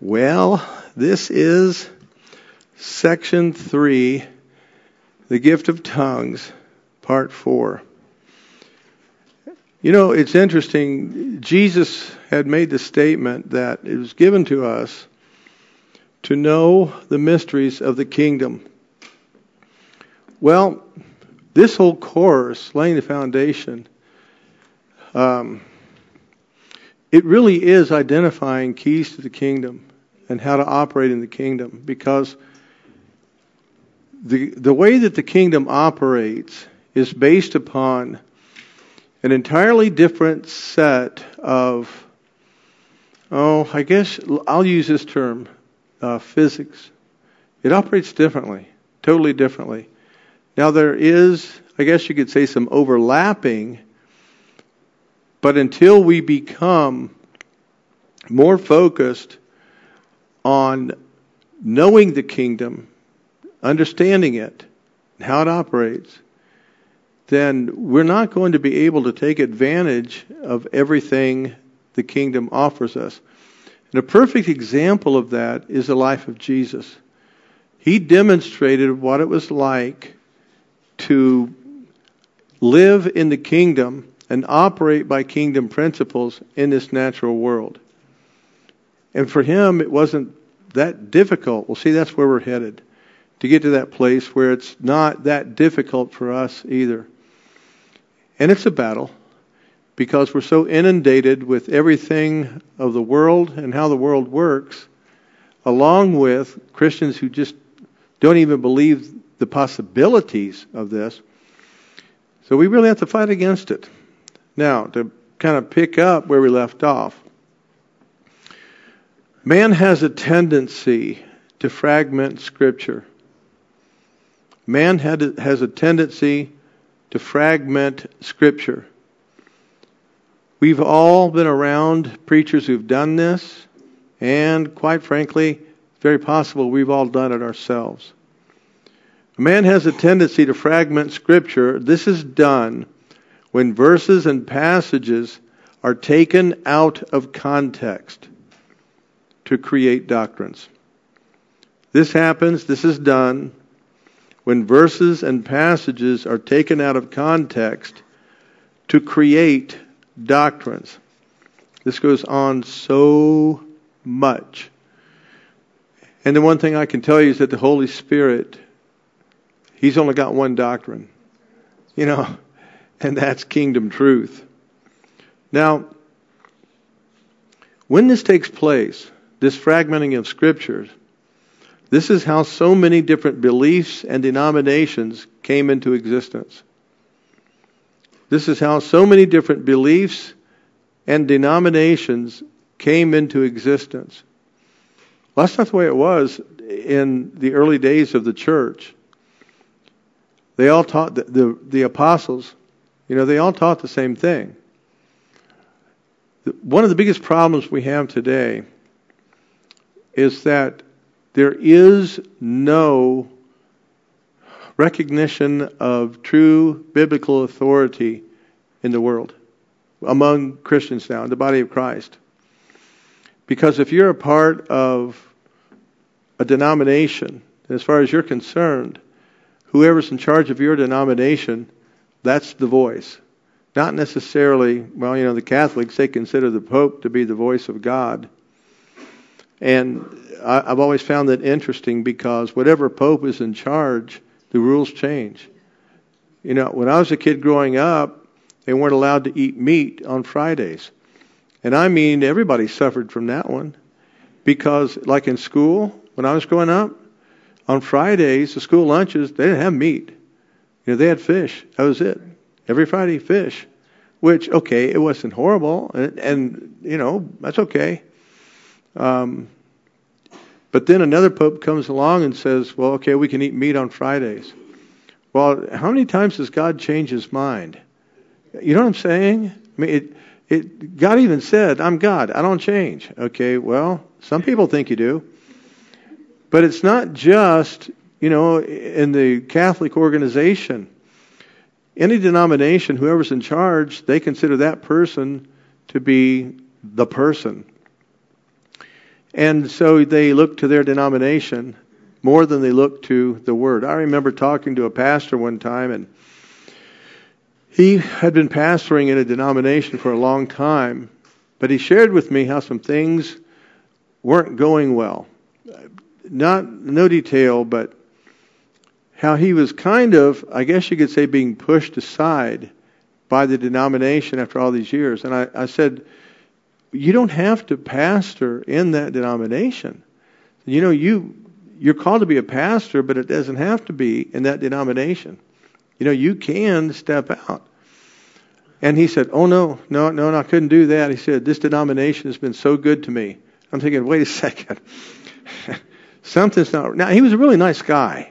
Well, this is section 3, the gift of tongues, part 4. You know, it's interesting. Jesus had made the statement that it was given to us to know the mysteries of the kingdom. Well, this whole course, laying the foundation, it really is identifying keys to the kingdom and how to operate in the kingdom, because the way that the kingdom operates is based upon an entirely different set of, I guess I'll use this term, physics. It operates differently, totally differently. Now there is, I guess you could say, some overlapping, but until we become more focused on knowing the kingdom, understanding it, how it operates, then we're not going to be able to take advantage of everything the kingdom offers us. And a perfect example of that is the life of Jesus. He demonstrated what it was like to live in the kingdom and operate by kingdom principles in this natural world. And for him, it wasn't that difficult. Well, see, that's where we're headed, to get to that place where it's not that difficult for us either. And it's a battle, because we're so inundated with everything of the world and how the world works, along with Christians who just don't even believe the possibilities of this. So we really have to fight against it. Now, to kind of pick up where we left off, man has a tendency to fragment Scripture. Man has a tendency to fragment Scripture. We've all been around preachers who've done this, and quite frankly, it's very possible we've all done it ourselves. Man has a tendency to fragment Scripture. This is done when verses and passages are taken out of context to create doctrines. This is done when verses and passages are taken out of context to create doctrines. This goes on so much. And the one thing I can tell you is that the Holy Spirit, He's only got one doctrine, and that's kingdom truth. Now, when this takes place, this fragmenting of Scriptures, this is how so many different beliefs and denominations came into existence. This is how so many different beliefs and denominations came into existence. Well, that's not the way it was in the early days of the church. They all taught, the apostles, they all taught the same thing. One of the biggest problems we have today is that there is no recognition of true biblical authority in the world among Christians now, in the body of Christ. Because if you're a part of a denomination, as far as you're concerned, whoever's in charge of your denomination, that's the voice. Not necessarily, the Catholics, they consider the Pope to be the voice of God. And I've always found that interesting, because whatever Pope is in charge, the rules change. When I was a kid growing up, they weren't allowed to eat meat on Fridays. And I mean, everybody suffered from that one. Because, like in school, when I was growing up, on Fridays, the school lunches, they didn't have meat. They had fish. That was it. Every Friday, fish. Which, okay, it wasn't horrible. And that's okay. But then another pope comes along and says, well, okay, we can eat meat on Fridays. Well, how many times does God change His mind? You know what I'm saying? I mean, God even said, I'm God, I don't change. Okay, well, some people think you do. But it's not just, in the Catholic organization. Any denomination, whoever's in charge, they consider that person to be the person. And so they look to their denomination more than they look to the Word. I remember talking to a pastor one time, and he had been pastoring in a denomination for a long time, but he shared with me how some things weren't going well. No detail, but how he was kind of, I guess you could say, being pushed aside by the denomination after all these years. And I said, you don't have to pastor in that denomination. You know, you're called to be a pastor, but it doesn't have to be in that denomination. You know, you can step out. And he said, oh, no, I couldn't do that. He said, this denomination has been so good to me. I'm thinking, wait a second. Something's not... Now, he was a really nice guy.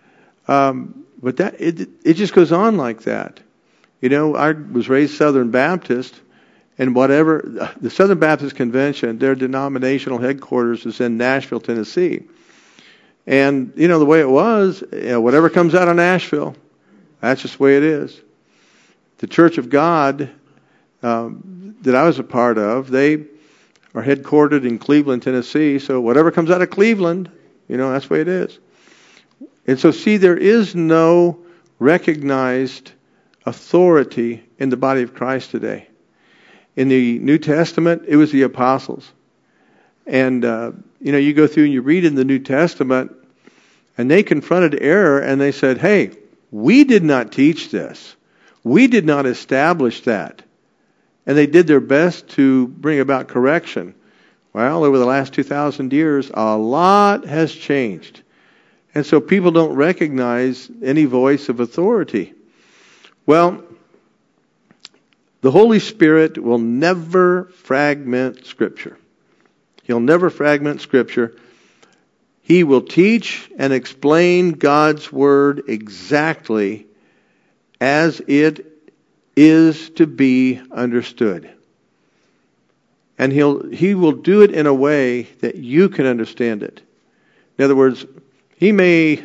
But it just goes on like that. You know, I was raised Southern Baptist, and whatever... The Southern Baptist Convention, their denominational headquarters is in Nashville, Tennessee. And, you know, the way it was, whatever comes out of Nashville, that's just the way it is. The Church of God that I was a part of, they are headquartered in Cleveland, Tennessee. So whatever comes out of Cleveland, you know, that's the way it is. And so, see, there is no recognized authority in the body of Christ today. In the New Testament, it was the apostles. And, you know, you go through and you read in the New Testament, and they confronted error, and they said, hey, we did not teach this. We did not establish that. And they did their best to bring about correction. Well, over the last 2,000 years, a lot has changed. And so people don't recognize any voice of authority. Well, the Holy Spirit will never fragment Scripture. He'll never fragment Scripture. He will teach and explain God's Word exactly as it is to be understood. And he will do it in a way that you can understand it. In other words, he may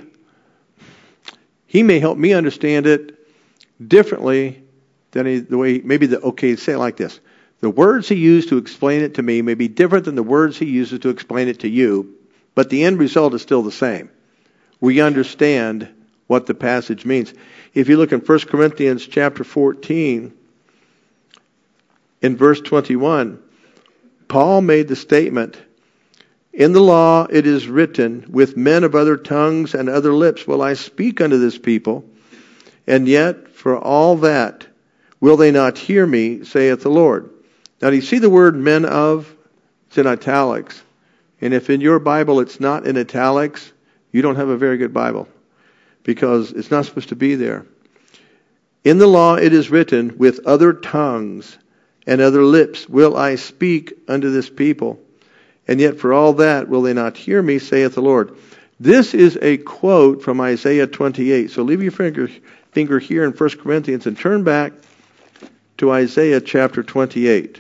help me understand it differently than the way, say it like this. The words he used to explain it to me may be different than the words he uses to explain it to you, but the end result is still the same. We understand what the passage means. If you look in 1 Corinthians chapter 14, in verse 21, Paul made the statement, in the law it is written, with men of other tongues and other lips will I speak unto this people, and yet for all that will they not hear me, saith the Lord. Now do you see the word men of? It's in italics. And if in your Bible it's not in italics, you don't have a very good Bible, because it's not supposed to be there. In the law it is written, with other tongues and other lips will I speak unto this people, and yet for all that will they not hear me, saith the Lord. This is a quote from Isaiah 28. So leave your finger here in 1 Corinthians and turn back to Isaiah chapter 28.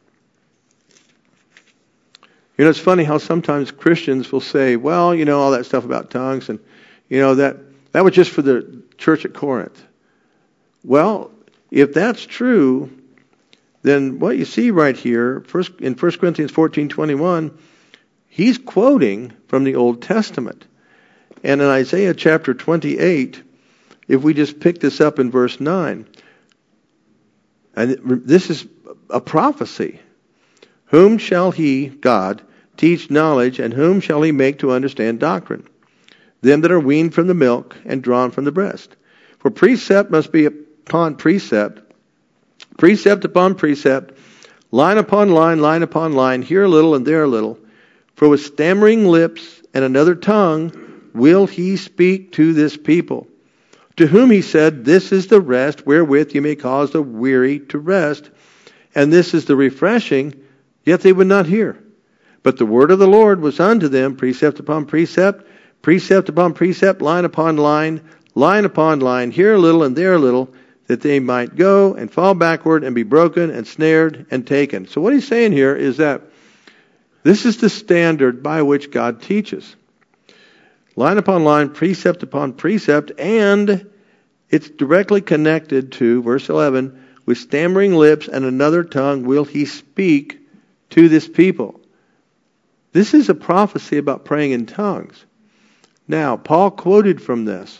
You know, it's funny how sometimes Christians will say, well, you know, all that stuff about tongues, and, you know, that was just for the church at Corinth. Well, if that's true, then what you see right here, in 1 Corinthians 14:21, he's quoting from the Old Testament. And in Isaiah chapter 28, if we just pick this up in verse 9, and this is a prophecy. Whom shall he, God, teach knowledge, and whom shall he make to understand doctrine? Them that are weaned from the milk and drawn from the breast. For precept must be upon precept, precept upon precept, line upon line, here a little and there a little. For with stammering lips and another tongue will he speak to this people, to whom he said, this is the rest wherewith you may cause the weary to rest, and this is the refreshing, yet they would not hear. But the word of the Lord was unto them, precept upon precept, precept upon precept, line upon line upon line, here a little and there a little, that they might go and fall backward and be broken and snared and taken. So what he's saying here is that this is the standard by which God teaches. Line upon line, precept upon precept, and it's directly connected to, verse 11, with stammering lips and another tongue will he speak to this people. This is a prophecy about praying in tongues. Now, Paul quoted from this.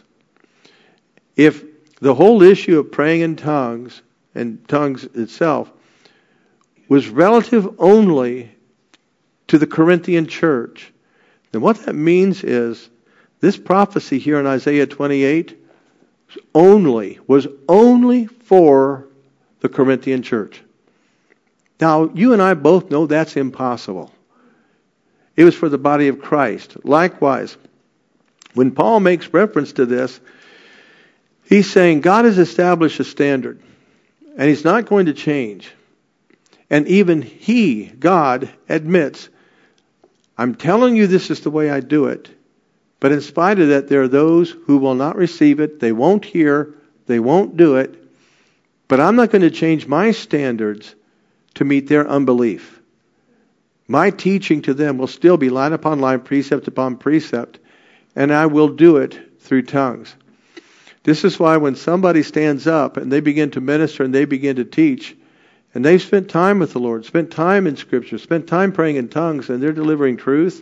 If the whole issue of praying in tongues and tongues itself was relative only to the Corinthian church, then what that means is this prophecy here in Isaiah 28 was only for the Corinthian church. Now, you and I both know that's impossible. It was for the body of Christ. Likewise, when Paul makes reference to this, he's saying God has established a standard, and He's not going to change. And even He, God, admits, I'm telling you this is the way I do it, but in spite of that, there are those who will not receive it, they won't hear, they won't do it, but I'm not going to change my standards to meet their unbelief. My teaching to them will still be line upon line, precept upon precept, and I will do it through tongues. This is why when somebody stands up and they begin to minister and they begin to teach, and they've spent time with the Lord, spent time in Scripture, spent time praying in tongues, and they're delivering truth,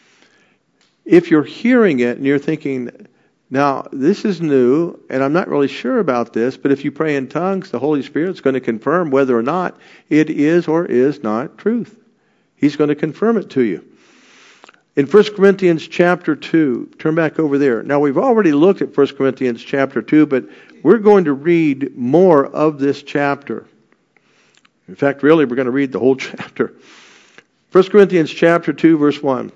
if you're hearing it and you're thinking, now this is new, and I'm not really sure about this, but if you pray in tongues, the Holy Spirit's going to confirm whether or not it is or is not truth. He's going to confirm it to you. In 1 Corinthians chapter 2, turn back over there. Now, we've already looked at 1 Corinthians chapter 2, but we're going to read more of this chapter. In fact, really, we're going to read the whole chapter. 1 Corinthians chapter 2, verse 1.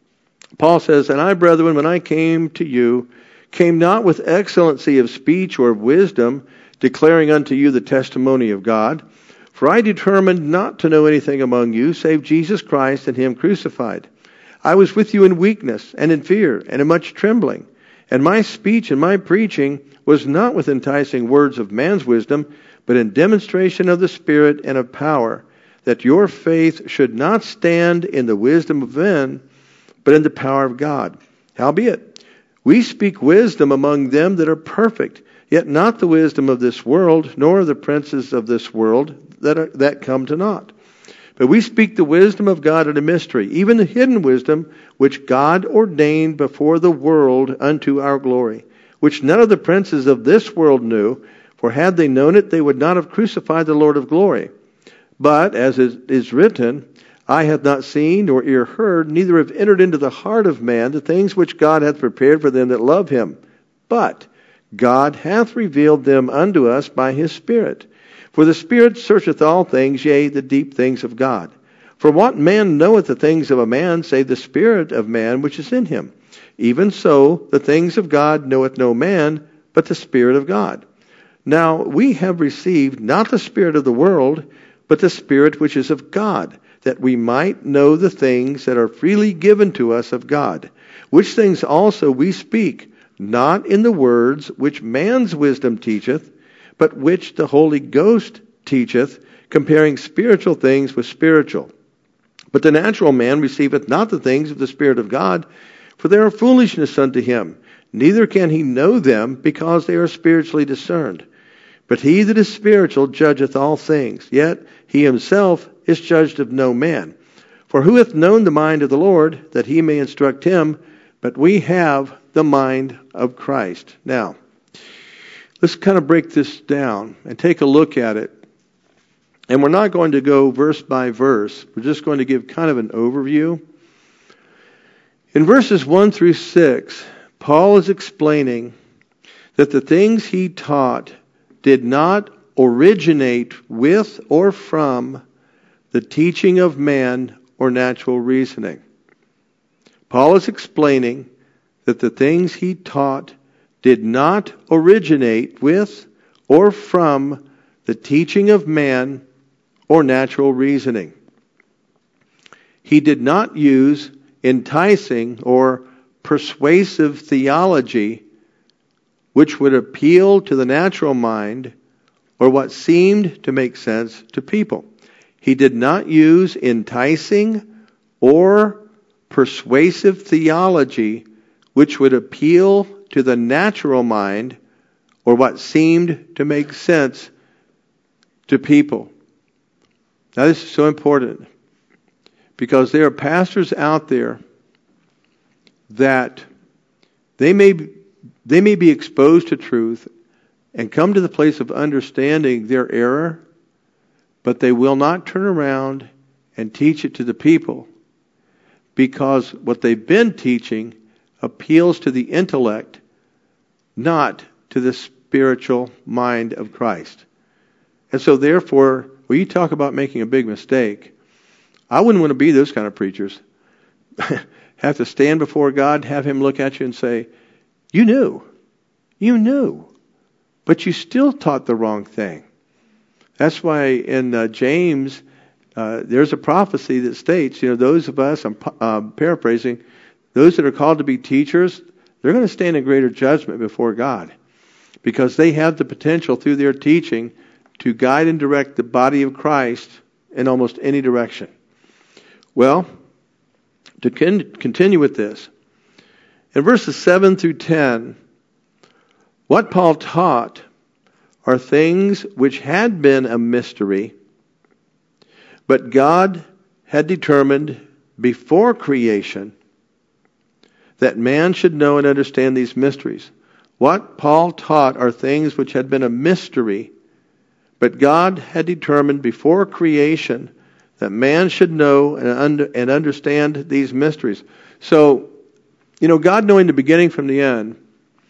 Paul says, And I, brethren, when I came to you, came not with excellency of speech or of wisdom, declaring unto you the testimony of God. For I determined not to know anything among you, save Jesus Christ and Him crucified. I was with you in weakness and in fear and in much trembling. And my speech and my preaching was not with enticing words of man's wisdom, but in demonstration of the Spirit and of power, that your faith should not stand in the wisdom of men, but in the power of God. Howbeit, we speak wisdom among them that are perfect, yet not the wisdom of this world, nor the princes of this world that come to naught. But we speak the wisdom of God in a mystery, even the hidden wisdom which God ordained before the world unto our glory, which none of the princes of this world knew, for had they known it, they would not have crucified the Lord of glory. But, as it is written, Eye hath not seen, nor ear heard, neither have entered into the heart of man the things which God hath prepared for them that love Him. But God hath revealed them unto us by His Spirit. For the Spirit searcheth all things, yea, the deep things of God. For what man knoweth the things of a man, save the Spirit of man which is in him? Even so, the things of God knoweth no man, but the Spirit of God. Now we have received not the spirit of the world, but the Spirit which is of God, that we might know the things that are freely given to us of God. Which things also we speak, not in the words which man's wisdom teacheth, but which the Holy Ghost teacheth, comparing spiritual things with spiritual. But the natural man receiveth not the things of the Spirit of God, for they are foolishness unto him. Neither can he know them, because they are spiritually discerned. But he that is spiritual judgeth all things, yet he himself is judged of no man. For who hath known the mind of the Lord, that he may instruct him? But we have the mind of Christ. Now, let's kind of break this down and take a look at it. And we're not going to go verse by verse. We're just going to give kind of an overview. In verses 1 through 6, Paul is explaining that the things he taught did not originate with or from the teaching of man or natural reasoning. Paul is explaining that the things he taught did not originate with or from the teaching of man or natural reasoning. He did not use enticing or persuasive theology which would appeal to the natural mind or what seemed to make sense to people. He did not use enticing or persuasive theology which would appeal to the natural mind or what seemed to make sense to people. Now this is so important Because there are pastors out there that they may be exposed to truth and come to the place of understanding their error, but they will not turn around and teach it to the people, because what they've been teaching appeals to the intellect, not to the spiritual mind of Christ. And so therefore, when you talk about making a big mistake, I wouldn't want to be those kind of preachers. Have to stand before God, have Him look at you and say, you knew, but you still taught the wrong thing. That's why in James, there's a prophecy that states, those of us, I'm paraphrasing, those that are called to be teachers, they're going to stand in greater judgment before God, because they have the potential through their teaching to guide and direct the body of Christ in almost any direction. Well, to continue with this, in verses 7 through 10, what Paul taught are things which had been a mystery, but God had determined before creation that man should know and understand these mysteries. What Paul taught are things which had been a mystery, but God had determined before creation that man should know and understand these mysteries. So, God knowing the beginning from the end,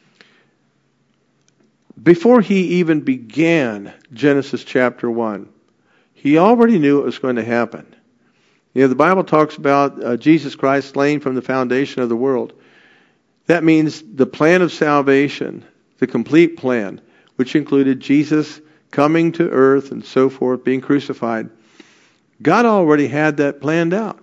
before He even began Genesis chapter 1, He already knew it was going to happen. The Bible talks about Jesus Christ slain from the foundation of the world. That means the plan of salvation, the complete plan, which included Jesus coming to earth and so forth, being crucified. God already had that planned out.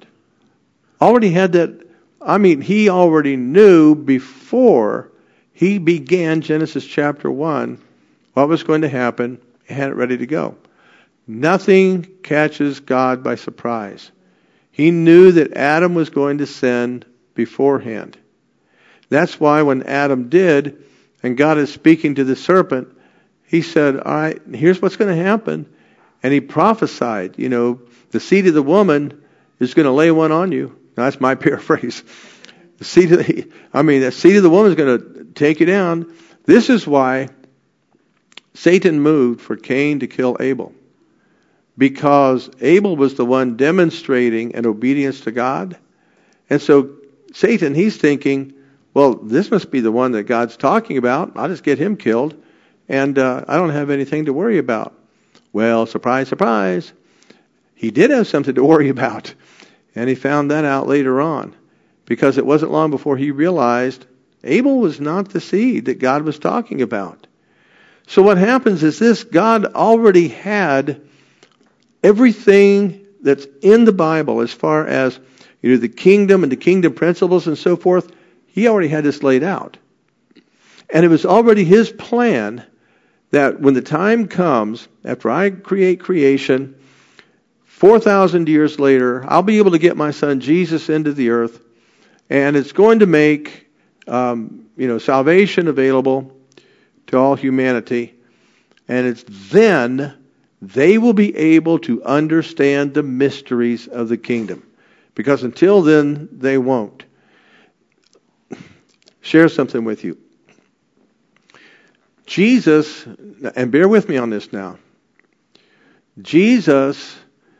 He already knew before He began Genesis chapter 1 what was going to happen and had it ready to go. Nothing catches God by surprise. He knew that Adam was going to sin beforehand. That's why when Adam did, and God is speaking to the serpent, He said, all right, here's what's going to happen. And He prophesied, the seed of the woman is going to lay one on you. Now, that's my paraphrase. The seed of the woman is going to take you down. This is why Satan moved for Cain to kill Abel. Because Abel was the one demonstrating an obedience to God. And so Satan, he's thinking, well, this must be the one that God's talking about. I'll just get him killed. And I don't have anything to worry about. Well, surprise, surprise. He did have something to worry about. And he found that out later on. Because it wasn't long before he realized Abel was not the seed that God was talking about. So what happens is this: God already had everything that's in the Bible as far as the kingdom and the kingdom principles and so forth. He already had this laid out. And it was already His plan that when the time comes, after I create creation, 4,000 years later, I'll be able to get my Son Jesus into the earth, and it's going to make salvation available to all humanity. And it's then they will be able to understand the mysteries of the kingdom. Because until then, they won't. Share something with you. Jesus, and bear with me on this now. Jesus,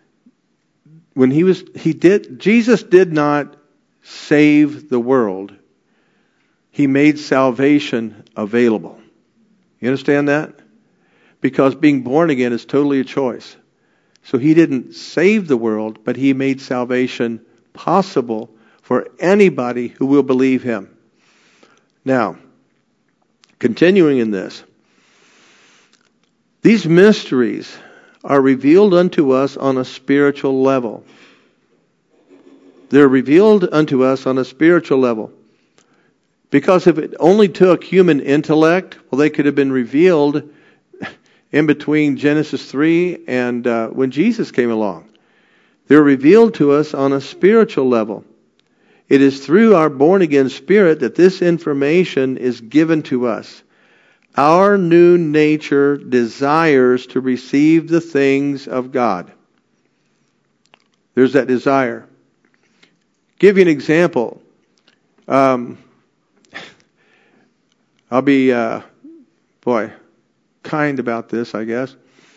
Jesus did not save the world. He made salvation available. You understand that? Because being born again is totally a choice. So He didn't save the world, but He made salvation possible for anybody who will believe Him. Now, continuing in this, these mysteries are revealed unto us on a spiritual level. They're revealed unto us on a spiritual level. Because if it only took human intellect, well, they could have been revealed in between Genesis 3 and when Jesus came along. They're revealed to us on a spiritual level. It is through our born-again spirit that this information is given to us. Our new nature desires to receive the things of God. There's that desire. Give you an example. I'll be, kind about this, I guess.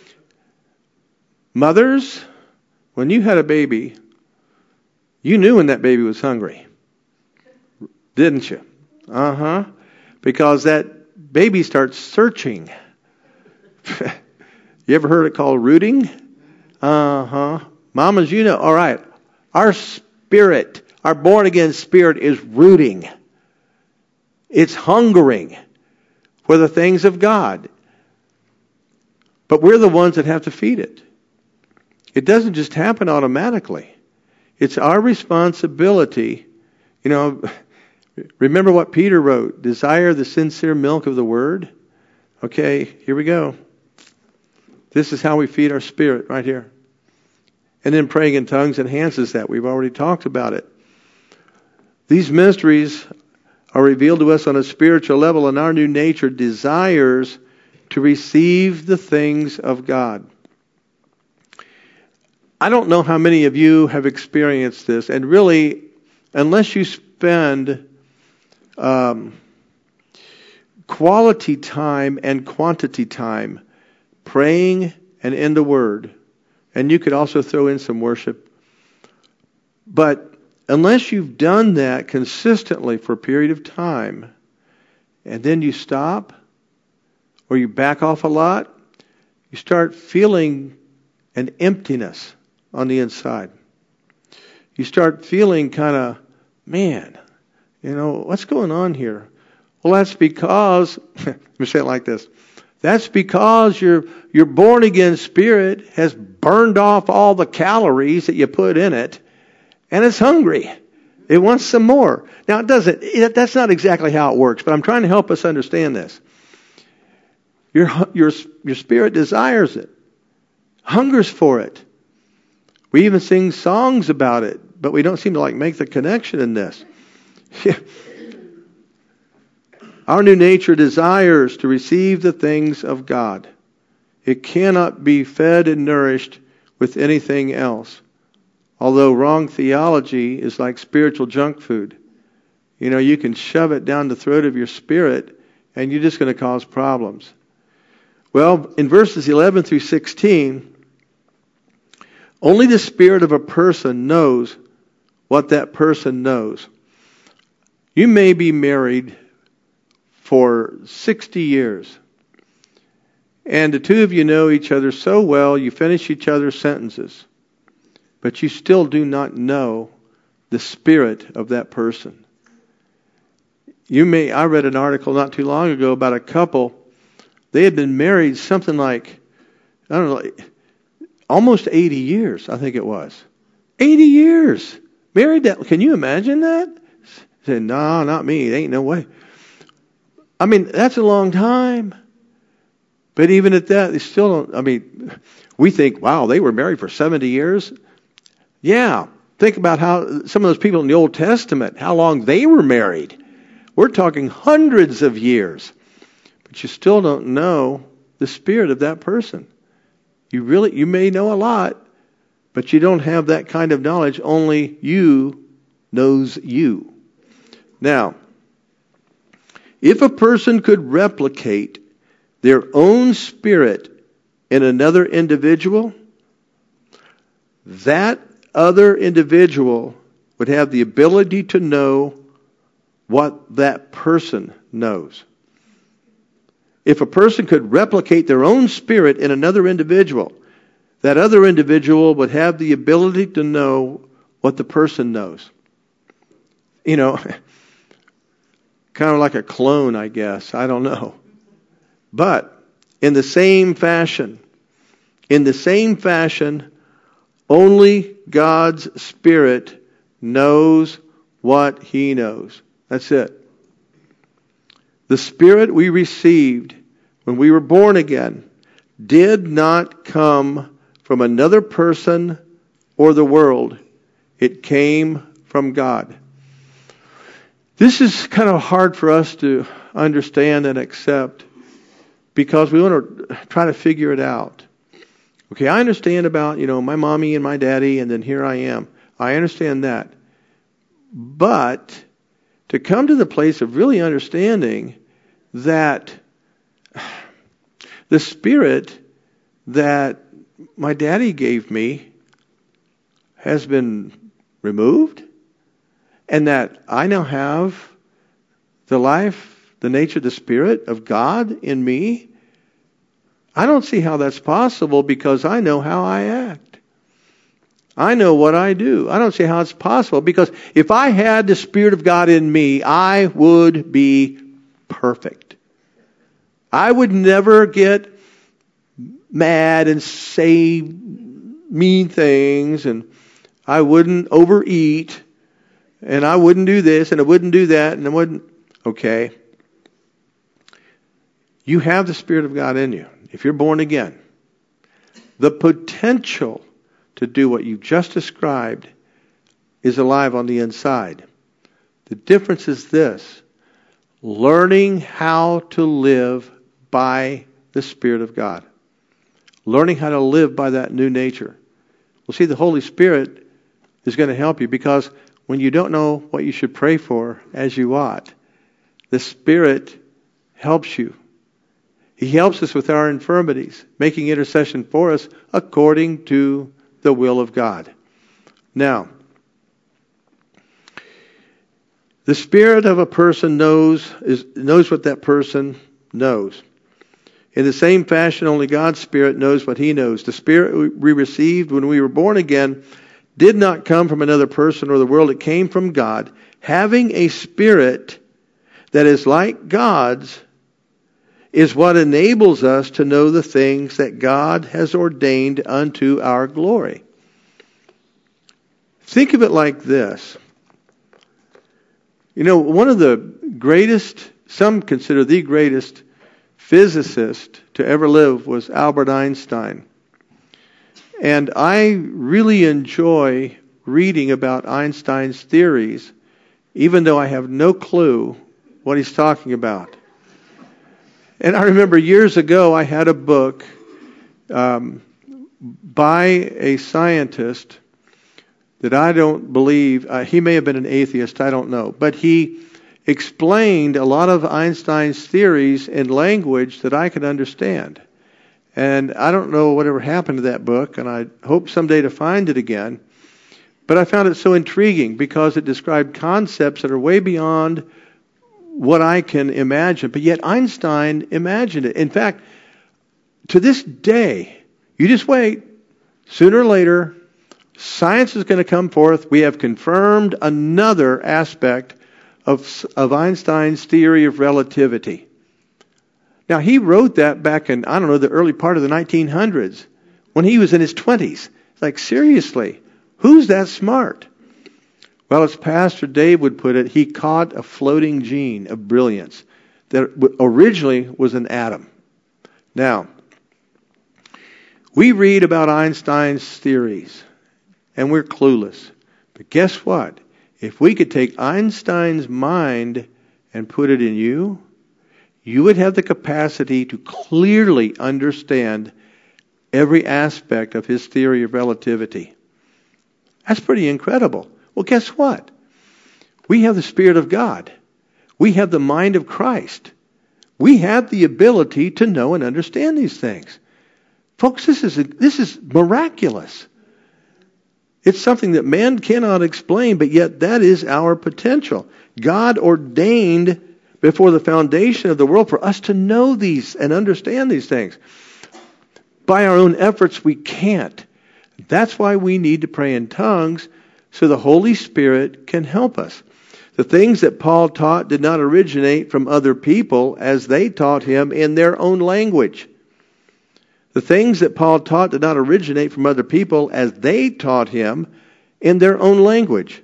Mothers, when you had a baby, you knew when that baby was hungry. Didn't you? Uh-huh. Because that baby starts searching. You ever heard it called rooting? Uh-huh. Mamas, you know. All right. Our spirit, our born-again spirit is rooting. It's hungering for the things of God. But we're the ones that have to feed it. It doesn't just happen automatically. It's our responsibility. You know, remember what Peter wrote, desire the sincere milk of the word. Okay, here we go. This is how we feed our spirit right here. And then praying in tongues enhances that. We've already talked about it. These mysteries are revealed to us on a spiritual level, and our new nature desires to receive the things of God. I don't know how many of you have experienced this, and really, unless you spend quality time and quantity time praying and in the Word, and you could also throw in some worship, but unless you've done that consistently for a period of time, and then you stop, or you back off a lot, you start feeling an emptiness on the inside. You start feeling kind of, man, what's going on here? Well, that's because, let me say it like this. That's because your born again spirit has burned off all the calories that you put in it, and it's hungry. It wants some more. Now, that's not exactly how it works, but I'm trying to help us understand this. Your spirit desires it, hungers for it. We even sing songs about it, but we don't seem to make the connection in this. Our new nature desires to receive the things of God. It cannot be fed and nourished with anything else. Although wrong theology is like spiritual junk food. You can shove it down the throat of your spirit, and you're just going to cause problems. Well, in verses 11 through 16, only the spirit of a person knows what that person knows. You may be married for 60 years, and the two of you know each other so well, you finish each other's sentences, but you still do not know the spirit of that person. I read an article not too long ago about a couple. They had been married something like, almost 80 years, I think it was. 80 years. Married that. Can you imagine that? I said, no, not me. There ain't no way. I mean, that's a long time. But even at that, they still don't, we think, wow, they were married for 70 years. Yeah. Think about how some of those people in the Old Testament, how long they were married. We're talking hundreds of years. But you still don't know the spirit of that person. You may know a lot, but you don't have that kind of knowledge. Only you knows you. Now, if a person could replicate their own spirit in another individual, that other individual would have the ability to know what that person knows. If a person could replicate their own spirit in another individual, that other individual would have the ability to know what the person knows. Kind of like a clone, I guess. I don't know. But in the same fashion, only God's Spirit knows what He knows. That's it. The Spirit we received when we were born again did not come from another person or the world. It came from God. This is kind of hard for us to understand and accept because we want to try to figure it out. Okay, I understand about, my mommy and my daddy, and then here I am. I understand that. But to come to the place of really understanding that the Spirit that my daddy gave me has been removed, and that I now have the life, the nature, the Spirit of God in me, I don't see how that's possible because I know how I act. I know what I do. I don't see how it's possible because if I had the Spirit of God in me, I would be perfect. I would never get mad and say mean things, and I wouldn't overeat, and I wouldn't do this, and I wouldn't do that, and I wouldn't. Okay. You have the Spirit of God in you. If you're born again, the potential to do what you just described is alive on the inside. The difference is this: learning how to live by the Spirit of God. Learning how to live by that new nature. Well, see, the Holy Spirit is going to help you because when you don't know what you should pray for as you ought, the Spirit helps you. He helps us with our infirmities, making intercession for us according to the will of God. Now, the spirit of a person knows what that person knows. In the same fashion, only God's Spirit knows what He knows. The Spirit we received when we were born again did not come from another person or the world. It came from God. Having a spirit that is like God's is what enables us to know the things that God has ordained unto our glory. Think of it like this. You know, one of the greatest, some consider the greatest physicist to ever live was Albert Einstein. And I really enjoy reading about Einstein's theories, even though I have no clue what he's talking about. And I remember years ago I had a book by a scientist that I don't believe, he may have been an atheist, I don't know. But he explained a lot of Einstein's theories in language that I could understand. And I don't know whatever happened to that book, and I hope someday to find it again. But I found it so intriguing because it described concepts that are way beyond what I can imagine. But yet Einstein imagined it. In fact, to this day, you just wait. Sooner or later, science is going to come forth. We have confirmed another aspect of Einstein's theory of relativity. Now, he wrote that back in, I don't know, the early part of the 1900s, when he was in his 20s. Like, seriously, who's that smart? Well, as Pastor Dave would put it, he caught a floating gene of brilliance that originally was an atom. Now, we read about Einstein's theories, and we're clueless. But guess what? If we could take Einstein's mind and put it in you, you would have the capacity to clearly understand every aspect of his theory of relativity. That's pretty incredible. Well, guess what? We have the Spirit of God. We have the mind of Christ. We have the ability to know and understand these things. Folks, this is miraculous. It's something that man cannot explain, but yet that is our potential. God ordained before the foundation of the world for us to know these and understand these things. By our own efforts, we can't. That's why we need to pray in tongues, so the Holy Spirit can help us. The things that Paul taught did not originate from other people as they taught him in their own language. The things that Paul taught did not originate from other people as they taught him in their own language.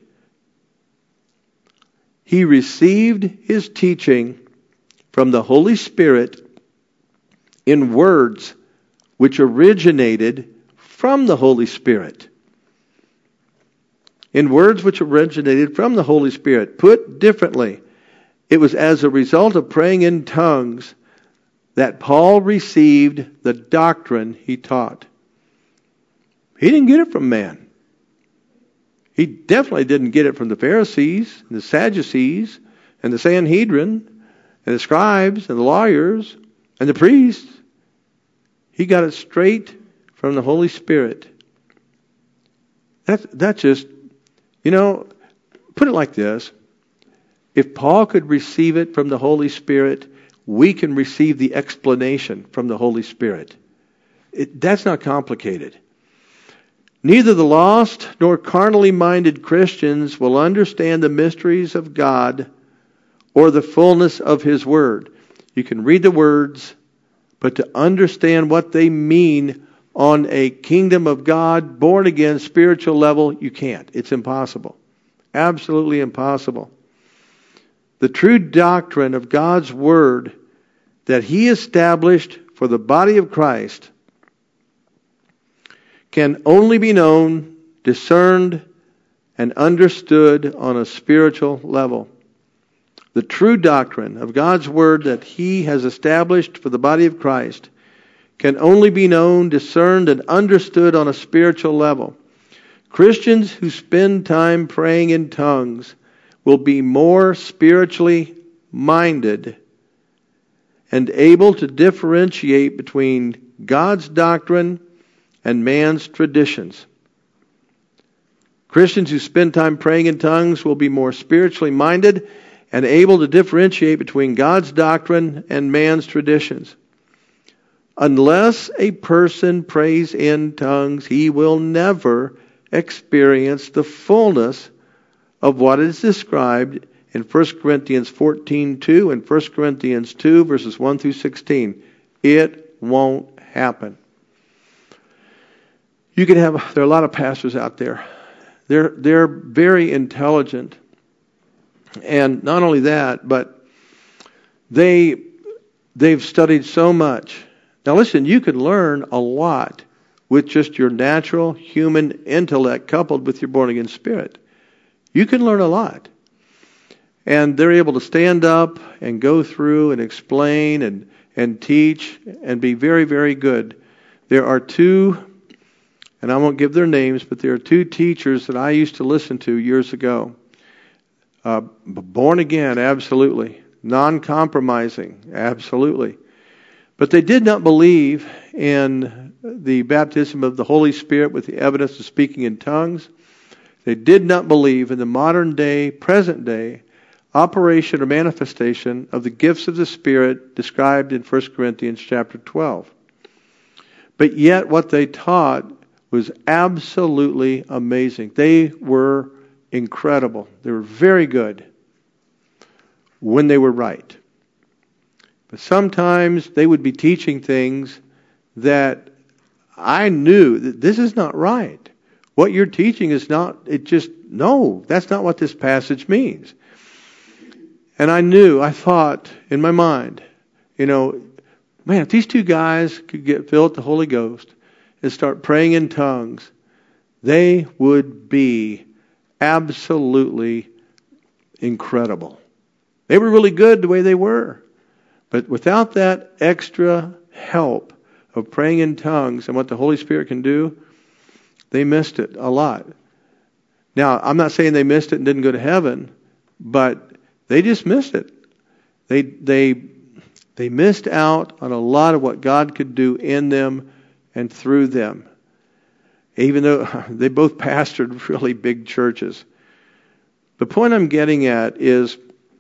He received his teaching from the Holy Spirit in words which originated from the Holy Spirit. In words which originated from the Holy Spirit. Put differently, it was as a result of praying in tongues that Paul received the doctrine he taught. He didn't get it from man. He definitely didn't get it from the Pharisees and the Sadducees and the Sanhedrin and the scribes and the lawyers and the priests. He got it straight from the Holy Spirit. That's just, put it like this. If Paul could receive it from the Holy Spirit, we can receive the explanation from the Holy Spirit. That's not complicated. Neither the lost nor carnally minded Christians will understand the mysteries of God or the fullness of His Word. You can read the words, but to understand what they mean on a kingdom of God, born again, spiritual level, you can't. It's impossible. Absolutely impossible. The true doctrine of God's Word that He established for the body of Christ can only be known, discerned, and understood on a spiritual level. The true doctrine of God's Word that He has established for the body of Christ can only be known, discerned, and understood on a spiritual level. Christians who spend time praying in tongues will be more spiritually minded and able to differentiate between God's doctrine and man's traditions. Christians who spend time praying in tongues will be more spiritually minded and able to differentiate between God's doctrine and man's traditions. Unless a person prays in tongues, he will never experience the fullness of what is described in 1 Corinthians 14:2 and 1 Corinthians 2 verses 1 through 16. It won't happen. There are a lot of pastors out there. They're very intelligent. And not only that, but they've studied so much. Now listen, you can learn a lot with just your natural human intellect coupled with your born again spirit. You can learn a lot. And they're able to stand up and go through and explain and teach and be very, very good. There are two, and I won't give their names, but there are two teachers that I used to listen to years ago. Born again, absolutely. Non-compromising, absolutely. But they did not believe in the baptism of the Holy Spirit with the evidence of speaking in tongues. They did not believe in the modern day, present day, operation or manifestation of the gifts of the Spirit described in 1 Corinthians chapter 12. But yet what they taught was absolutely amazing. They were incredible. They were very good when they were right. But sometimes they would be teaching things that I knew that this is not right. What you're teaching is not, that's not what this passage means. And I thought in my mind, man, if these two guys could get filled with the Holy Ghost and start praying in tongues, they would be absolutely incredible. They were really good the way they were. But without that extra help of praying in tongues and what the Holy Spirit can do, they missed it a lot. Now, I'm not saying they missed it and didn't go to heaven, but they just missed it. They missed out on a lot of what God could do in them and through them. Even though they both pastored really big churches. The point I'm getting at is,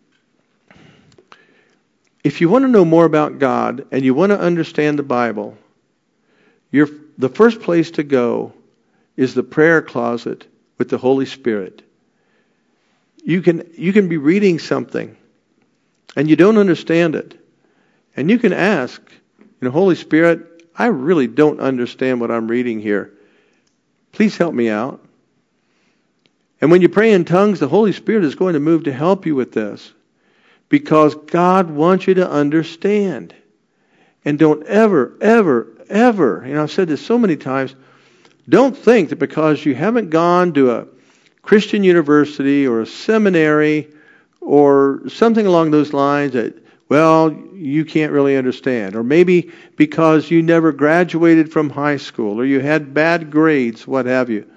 if you want to know more about God and you want to understand the Bible, the first place to go is the prayer closet with the Holy Spirit. You can be reading something and you don't understand it. And you can ask, Holy Spirit, I really don't understand what I'm reading here. Please help me out. And when you pray in tongues, the Holy Spirit is going to move to help you with this. Because God wants you to understand. And don't ever, ever, ever, I've said this so many times, don't think that because you haven't gone to a Christian university or a seminary or something along those lines that, you can't really understand. Or maybe because you never graduated from high school or you had bad grades, what have you.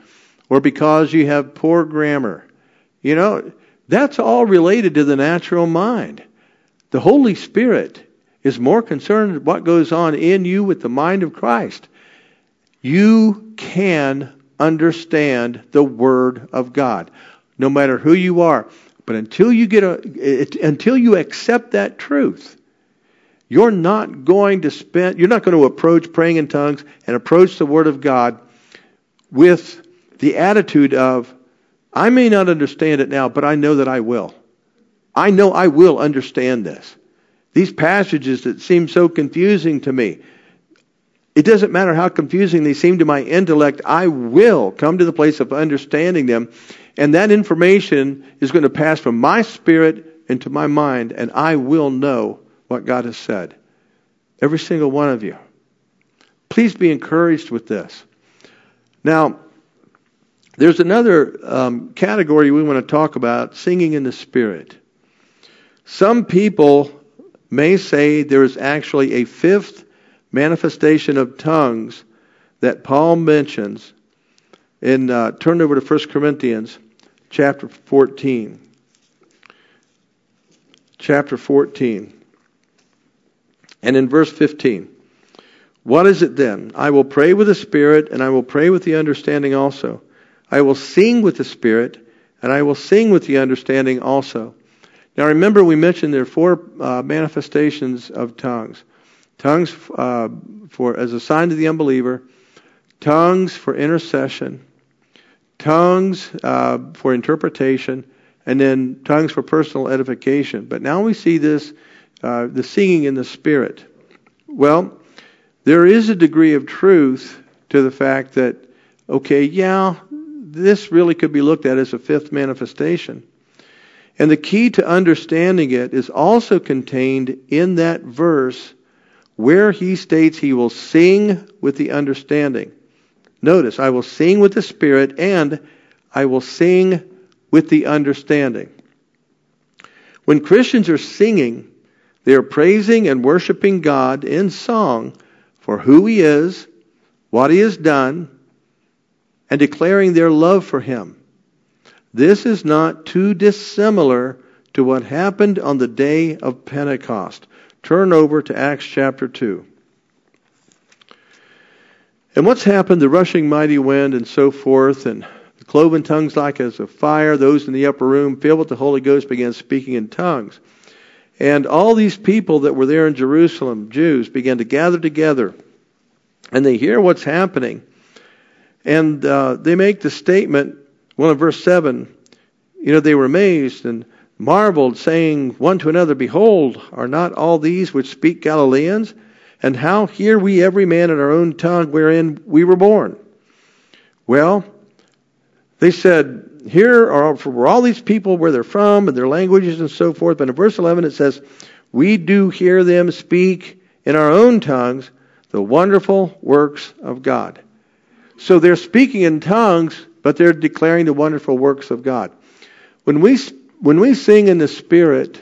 or because you have poor grammar. You know, that's all related to the natural mind. The Holy Spirit is more concerned with what goes on in you with the mind of Christ. You can understand the Word of God, no matter who you are. But until you accept that truth, you're not going to approach praying in tongues and approach the Word of God with the attitude of, I may not understand it now, but I know that I will. I know I will understand this. These passages that seem so confusing to me, it doesn't matter how confusing they seem to my intellect, I will come to the place of understanding them. And that information is going to pass from my spirit into my mind, and I will know what God has said. Every single one of you. Please be encouraged with this. Now, there's another category we want to talk about, singing in the Spirit. Some people may say there is actually a fifth manifestation of tongues that Paul mentions in, turn over to 1 Corinthians chapter 14. Chapter 14. And in verse 15. What is it then? I will pray with the Spirit, and I will pray with the understanding also. I will sing with the Spirit, and I will sing with the understanding also. Now remember, we mentioned there are four manifestations of tongues. Tongues as a sign to the unbeliever, tongues for intercession, tongues for interpretation, and then tongues for personal edification. But now we see this, the singing in the Spirit. Well, there is a degree of truth to the fact that, okay, yeah, this really could be looked at as a fifth manifestation. And the key to understanding it is also contained in that verse where he states he will sing with the understanding. Notice, I will sing with the Spirit, and I will sing with the understanding. When Christians are singing, they are praising and worshiping God in song for who He is, what He has done, and declaring their love for Him. This is not too dissimilar to what happened on the day of Pentecost. Turn over to Acts chapter 2. And what's happened? The rushing mighty wind and so forth, and the cloven tongues like as of fire, those in the upper room filled with the Holy Ghost began speaking in tongues. And all these people that were there in Jerusalem, Jews, began to gather together. And they hear what's happening. And they make the statement, well, in verse 7, they were amazed and marveled, saying one to another, Behold, are not all these which speak Galileans? And how hear we every man in our own tongue wherein we were born? Well, they said, here were all these people where they're from and their languages and so forth. But in verse 11 it says, we do hear them speak in our own tongues the wonderful works of God. So they're speaking in tongues, but they're declaring the wonderful works of God. When we sing in the Spirit,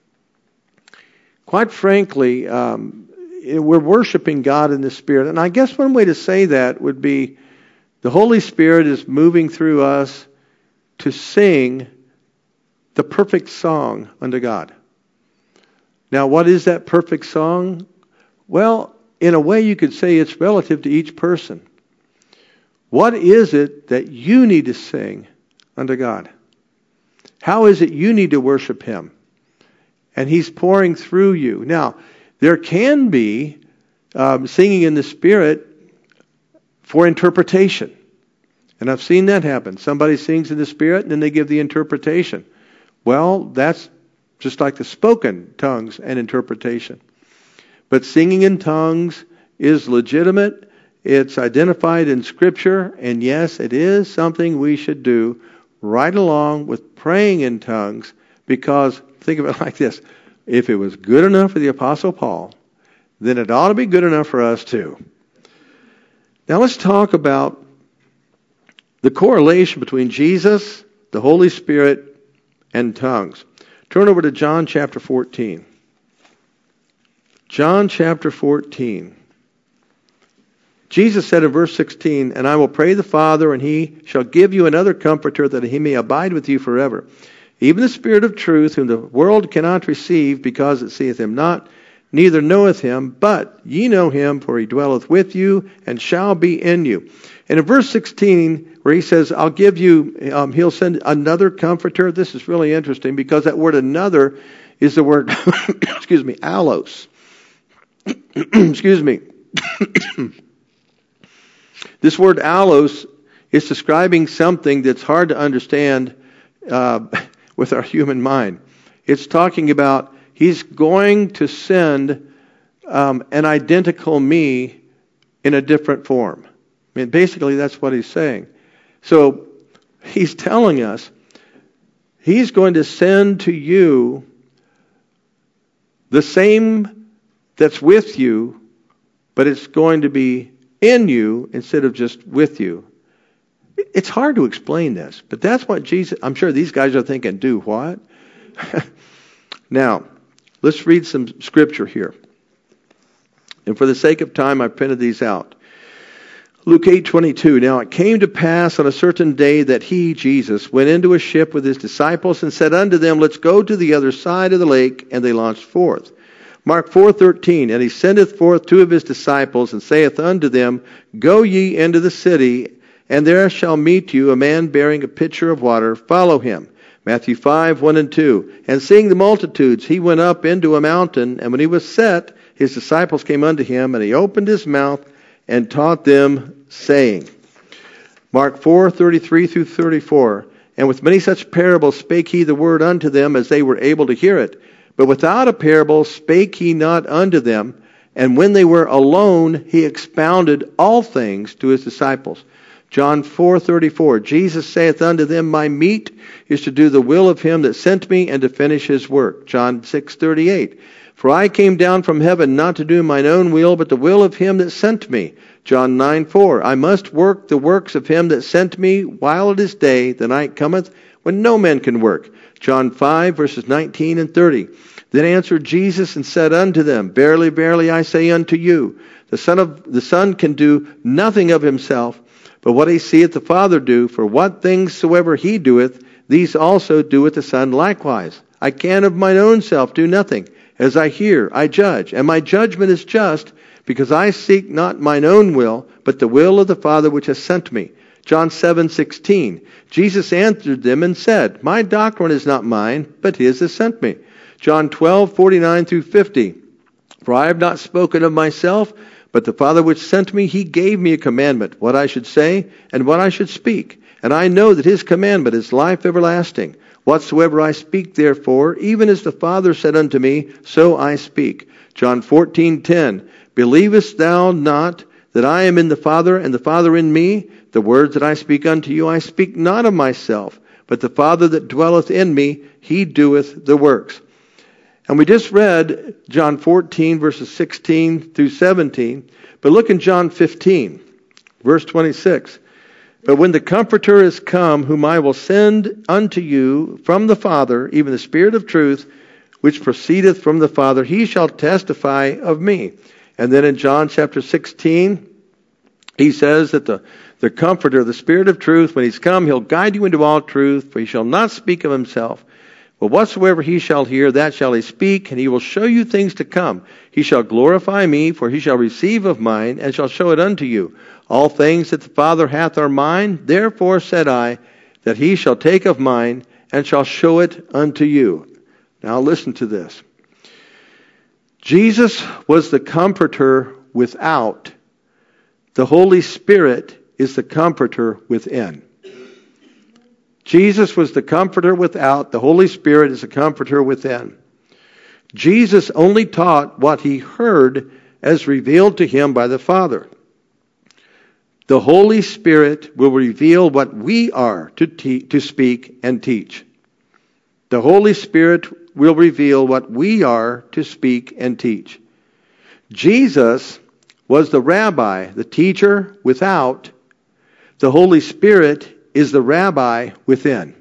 quite frankly, we're worshiping God in the Spirit. And I guess one way to say that would be the Holy Spirit is moving through us to sing the perfect song unto God. Now, what is that perfect song? Well, in a way you could say it's relative to each person. What is it that you need to sing unto God? How is it you need to worship Him? And He's pouring through you. Now, there can be singing in the Spirit for interpretation. And I've seen that happen. Somebody sings in the Spirit and then they give the interpretation. Well, that's just like the spoken tongues and interpretation. But singing in tongues is legitimate. It's identified in Scripture. And yes, it is something we should do right along with praying in tongues. Because, think of it like this. If it was good enough for the Apostle Paul, then it ought to be good enough for us too. Now let's talk about the correlation between Jesus, the Holy Spirit, and tongues. Turn over to John chapter 14. John chapter 14. Jesus said in verse 16, "And I will pray the Father, and he shall give you another comforter, that he may abide with you forever. Even the Spirit of truth, whom the world cannot receive, because it seeth him not, neither knoweth him, but ye know him, for he dwelleth with you, and shall be in you." And in verse 16, where he says, "I'll give you," he'll send another comforter. This is really interesting, because that word "another" is the word, excuse me, allos. Excuse me. This word allos is describing something that's hard to understand with our human mind. It's talking about he's going to send an identical me in a different form. I mean, basically that's what he's saying. So he's telling us he's going to send to you the same that's with you, but it's going to be in you instead of just with you. It's hard to explain this, but that's what Jesus, I'm sure these guys are thinking, do what? Now, let's read some scripture here. And for the sake of time, I printed these out. Luke 8:22. "Now it came to pass on a certain day that he," Jesus, "went into a ship with his disciples and said unto them, Let's go to the other side of the lake. And they launched forth." Mark 4:13. "And he sendeth forth two of his disciples, and saith unto them, Go ye into the city, and there shall meet you a man bearing a pitcher of water. Follow him." Matthew 5:1 and 2. "And seeing the multitudes, he went up into a mountain, and when he was set, his disciples came unto him, and he opened his mouth and taught them, saying." Mark 4:33 through 34. "And with many such parables spake he the word unto them, as they were able to hear it. But without a parable spake he not unto them. And when they were alone, he expounded all things to his disciples." John 4:34. "Jesus saith unto them, My meat is to do the will of him that sent me, and to finish his work." John 6:38. "For I came down from heaven not to do mine own will, but the will of him that sent me." John 9:4. "I must work the works of him that sent me while it is day. The night cometh when no man can work." John 5, verses 19 and 30. "Then answered Jesus and said unto them, Verily, verily, I say unto you, the Son can do nothing of himself, but what he seeth the Father do. For what things soever he doeth, these also doeth the Son likewise. I can of mine own self do nothing. As I hear, I judge. And my judgment is just, because I seek not mine own will, but the will of the Father which has sent me." John 7:16. "Jesus answered them and said, My doctrine is not mine, but his that sent me." John 12:49 through 50. "For I have not spoken of myself, but the Father which sent me, he gave me a commandment, what I should say and what I should speak. And I know that his commandment is life everlasting. Whatsoever I speak, therefore, even as the Father said unto me, so I speak." John 14:10. "Believest thou not that I am in the Father, and the Father in me? The words that I speak unto you, I speak not of myself, but the Father that dwelleth in me, he doeth the works." And we just read John 14, verses 16 through 17. But look in John 15, verse 26. "But when the Comforter is come, whom I will send unto you from the Father, even the Spirit of truth, which proceedeth from the Father, he shall testify of me." And then in John chapter 16, he says that the Comforter, the Spirit of truth, when he's come, he'll guide you into all truth, for he shall not speak of himself. But whatsoever he shall hear, that shall he speak, and he will show you things to come. He shall glorify me, for he shall receive of mine, and shall show it unto you. All things that the Father hath are mine. Therefore said I, that he shall take of mine, and shall show it unto you. Now listen to this. Jesus was the Comforter without. The Holy Spirit is the Comforter within. Jesus was the Comforter without. The Holy Spirit is the Comforter within. Jesus only taught what he heard as revealed to him by the Father. The Holy Spirit will reveal what we are to speak and teach. The Holy Spirit will reveal what we are to speak and teach. Jesus was the rabbi, the teacher without. The Holy Spirit is the rabbi within.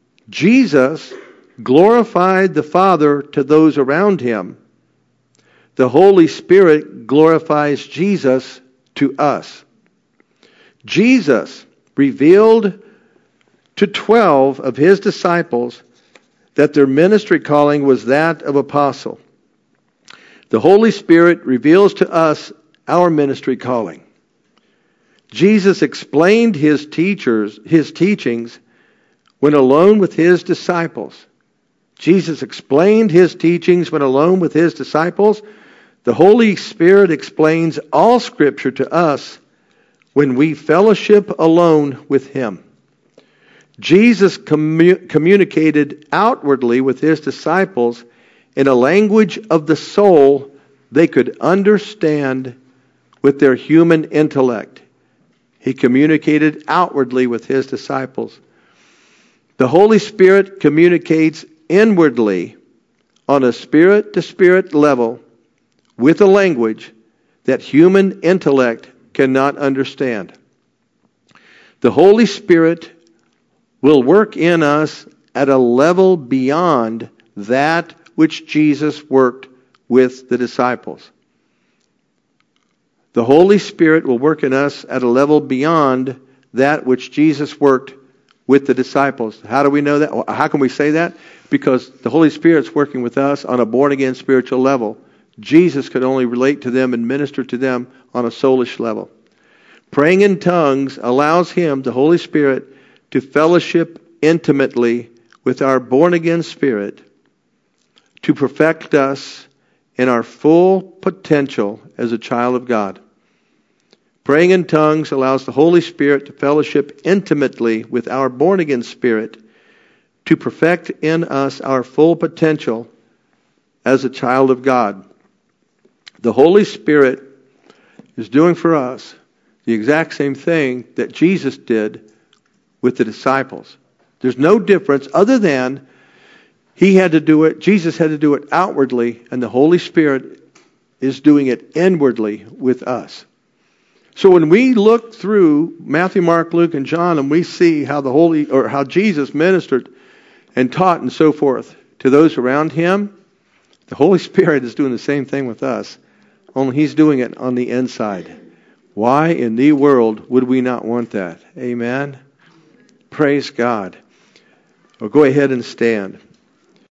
Jesus glorified the Father to those around him. the Holy Spirit glorifies Jesus to us. Jesus revealed to 12 of his disciples that their ministry calling was that of apostle. The Holy Spirit reveals to us our ministry calling. Jesus explained his teachings when alone with his disciples. Jesus explained his teachings when alone with his disciples. The Holy Spirit explains all Scripture to us when we fellowship alone with him. Jesus communicated outwardly with his disciples in a language of the soul they could understand with their human intellect. He communicated outwardly with his disciples. The Holy Spirit communicates inwardly on a spirit-to-spirit level with a language that human intellect cannot understand. The Holy Spirit will work in us at a level beyond that which Jesus worked with the disciples. The Holy Spirit will work in us at a level beyond that which Jesus worked with the disciples. How do we know that? How can we say that? Because the Holy Spirit's working with us on a born-again spiritual level. Jesus could only relate to them and minister to them on a soulish level. Praying in tongues allows him, the Holy Spirit, to fellowship intimately with our born-again spirit to perfect us in our full potential as a child of God. Praying in tongues allows the Holy Spirit to fellowship intimately with our born-again spirit to perfect in us our full potential as a child of God. The Holy Spirit is doing for us the exact same thing that Jesus did with the disciples. There's no difference other than he had to do it, Jesus had to do it outwardly, and the Holy Spirit is doing it inwardly with us. So when we look through Matthew, Mark, Luke, and John, and we see how how Jesus ministered and taught and so forth to those around him, the Holy Spirit is doing the same thing with us, only he's doing it on the inside. Why in the world would we not want that? Amen? Praise God. Well, go ahead and stand.